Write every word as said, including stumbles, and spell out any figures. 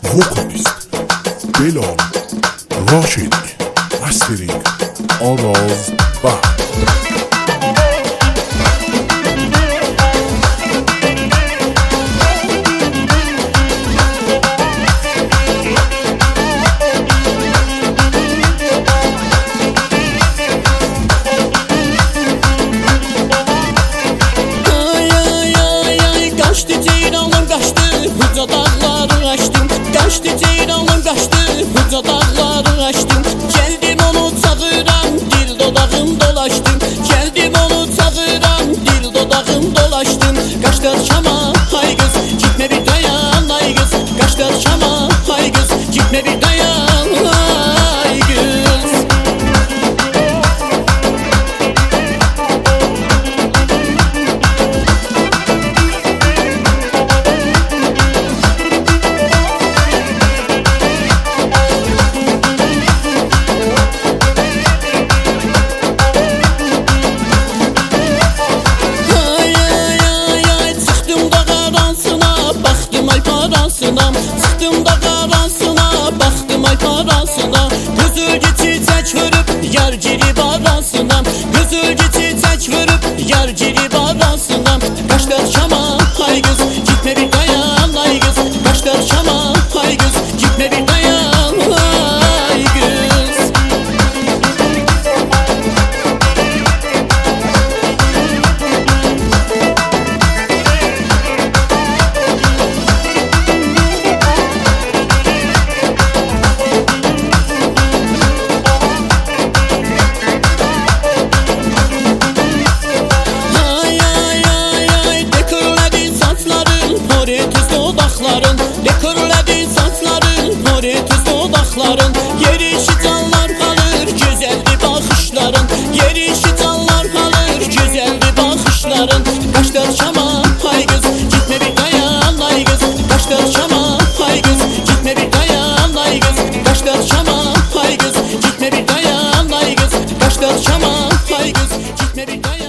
vocalist Belal Rashid, mastering Araz Band. Uca dağları açtım, kaçtı ceyranım kaçtı. Uca dağları açtım, geldim onu çağıram, dil dodağım dolaştım. Geldim onu çağıram, dil dodağım dolaştım. Kaçlar Şam'a, hay kız, gitme bir dayan, ay kız. Kaçlar Şam'a, hay kız, gitme bir dayan, ay kız. Çıxdım da qarasına, baxdım ay parasına. Gözü çiçək vurub, yar girib arasına. Gözü çiçək vurub, yar girib arasına. Qaşlar Şam'a, hay qız, gitme bir dayan, ay qız. Qaşlar Şam'a, hay qız, gitme bir dayan, ay qız. Dekorlədi saçların, horetus dodaqların. Yerişi canlar qalır, gözəldir baxışların. Yerişi canlar qalır, gözəldir baxışların. Qaşlar Şam'a, hay qız, gitme bir dayan, ay qız. Qaşlar Şam'a, hay qız, gitme bir dayan, ay qız. Qaşlar Şam'a, hay qız, gitme bir dayan, ay qız. Qaşlar Şam'a, hay qız, gitme bir dayan.